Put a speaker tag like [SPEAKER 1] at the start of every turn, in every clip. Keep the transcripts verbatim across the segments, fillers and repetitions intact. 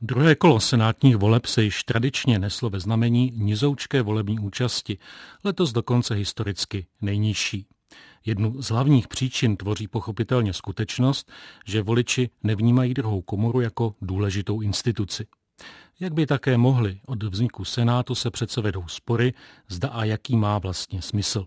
[SPEAKER 1] Druhé kolo senátních voleb se již tradičně neslo ve znamení nizoučké volební účasti, letos dokonce historicky nejnižší. Jednu z hlavních příčin tvoří pochopitelně skutečnost, že voliči nevnímají druhou komoru jako důležitou instituci. Jak by také mohli, od vzniku Senátu se přece vedou spory, zda a jaký má vlastně smysl.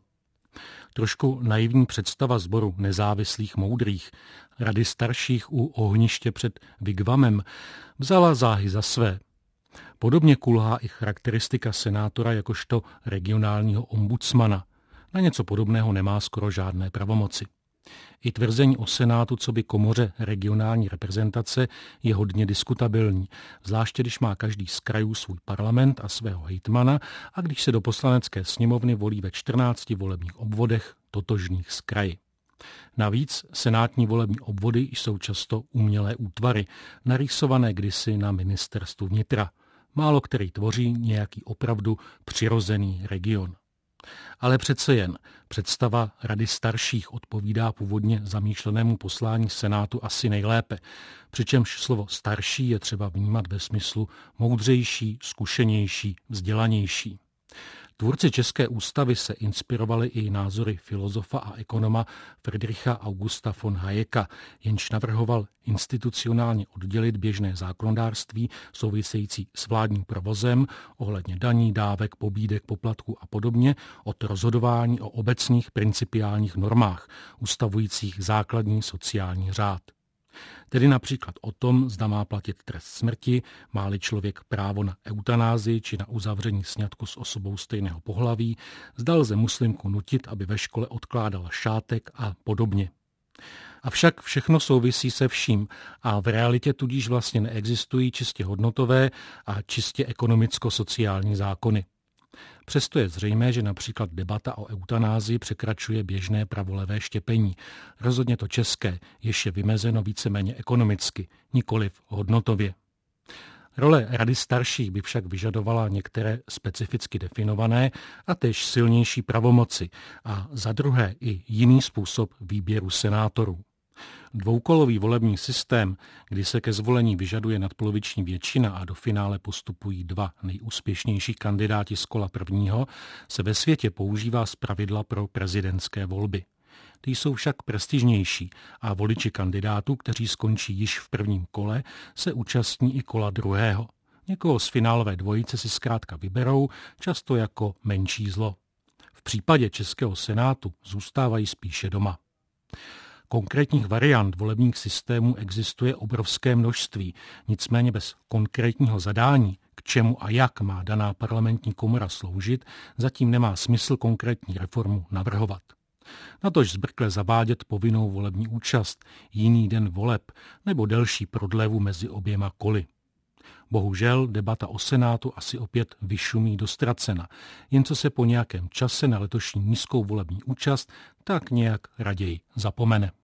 [SPEAKER 1] Trošku naivní představa sboru nezávislých moudrých, rady starších u ohniště před Vigvamem, vzala záhy za své. Podobně kulhá i charakteristika senátora jakožto regionálního ombudsmana. Na něco podobného nemá skoro žádné pravomoci. I tvrzení o Senátu coby komoře regionální reprezentace je hodně diskutabilní, zvláště když má každý z krajů svůj parlament a svého hejtmana a když se do poslanecké sněmovny volí ve čtrnácti volebních obvodech totožných s kraji. Navíc senátní volební obvody jsou často umělé útvary, narýsované kdysi na ministerstvu vnitra. Málo který tvoří nějaký opravdu přirozený region. Ale přece jen představa rady starších odpovídá původně zamýšlenému poslání Senátu asi nejlépe, přičemž slovo starší je třeba vnímat ve smyslu moudřejší, zkušenější, vzdělanější. Tvůrci České ústavy se inspirovali i názory filozofa a ekonoma Friedricha Augusta von Hayeka, jenž navrhoval institucionálně oddělit běžné zákonodárství související s vládním provozem ohledně daní, dávek, pobídek, poplatků a podobně od rozhodování o obecných principiálních normách, ustavujících základní sociální řád. Tedy například o tom, zda má platit trest smrti, má-li člověk právo na eutanázii či na uzavření sňatku s osobou stejného pohlaví, zda lze muslimku nutit, aby ve škole odkládala šátek a podobně. Avšak všechno souvisí se vším a v realitě tudíž vlastně neexistují čistě hodnotové a čistě ekonomicko-sociální zákony. Přesto je zřejmé, že například debata o eutanázii překračuje běžné pravolevé štěpení. Rozhodně to české, jež je vymezeno víceméně ekonomicky, nikoliv hodnotově. Role rady starších by však vyžadovala některé specificky definované a též silnější pravomoci a za druhé i jiný způsob výběru senátorů. Dvoukolový volební systém, kdy se ke zvolení vyžaduje nadpoloviční většina a do finále postupují dva nejúspěšnější kandidáti z kola prvního, se ve světě používá zpravidla pro prezidentské volby. Ty jsou však prestižnější a voliči kandidátů, kteří skončí již v prvním kole, se účastní i kola druhého. Někoho z finálové dvojice si zkrátka vyberou, často jako menší zlo. V případě Českého senátu zůstávají spíše doma. Konkrétních variant volebních systémů existuje obrovské množství, nicméně bez konkrétního zadání, k čemu a jak má daná parlamentní komora sloužit, zatím nemá smysl konkrétní reformu navrhovat. Natož zbrkle zavádět povinnou volební účast, jiný den voleb nebo delší prodlevu mezi oběma koly. Bohužel debata o Senátu asi opět vyšumí do ztracena, jen co se po nějakém čase na letošní nízkou volební účast tak nějak raději zapomene.